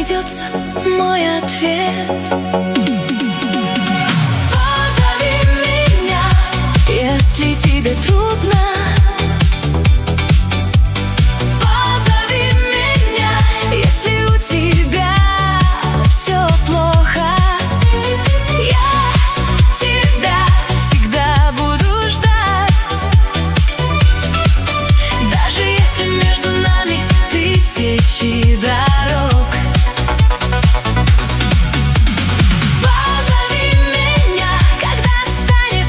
найдется мой ответ. Позови меня, если тебе трудно. Позови меня, если у тебя все плохо. Я тебя всегда буду ждать, даже если между нами тысячи дорог. Позови меня, когда станет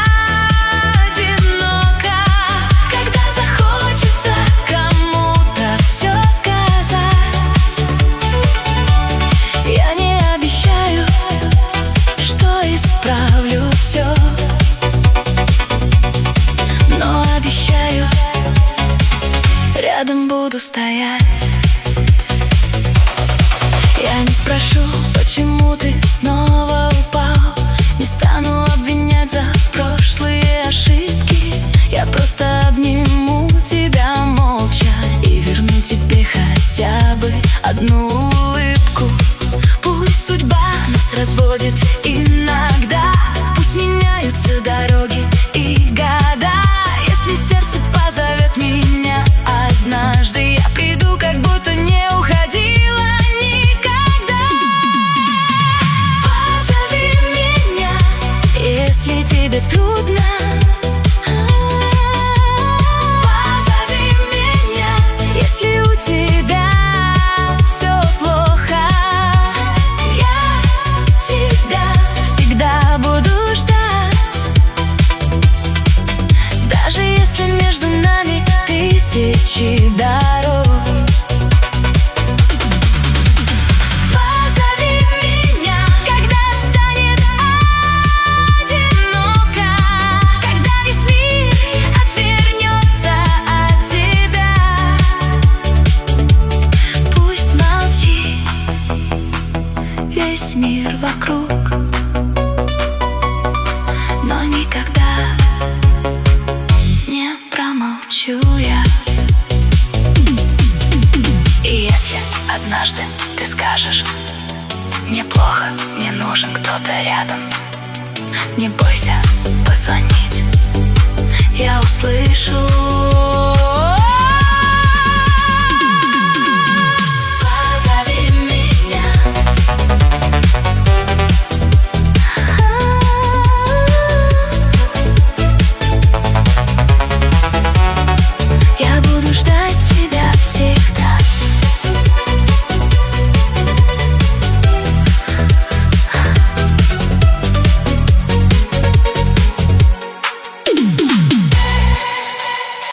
одиноко, когда захочется кому-то все сказать. Я не обещаю, что исправлю все, но обещаю, рядом буду стоять. Я не спрошу, почему ты снова упал, не стану обвинять за прошлые ошибки. Я просто обниму тебя молча и верну тебе хотя бы одну улыбку. Пусть судьба нас разводит иногда, пусть меняются дороги и года. Если сердце позовет меня однажды, я приду, как будто не уходила никогда. Позови меня, если тебе трудно. Позови меня, если у тебя все плохо. Я тебя всегда буду ждать, даже если между нами тысячи дорог. Позови меня, когда станет одиноко, когда весь мир отвернется от тебя. Пусть молчит весь мир вокруг, но никогда не промолчу я. И если однажды ты скажешь: мне плохо, мне нужен кто-то рядом, не бойся позвонить, я услышу.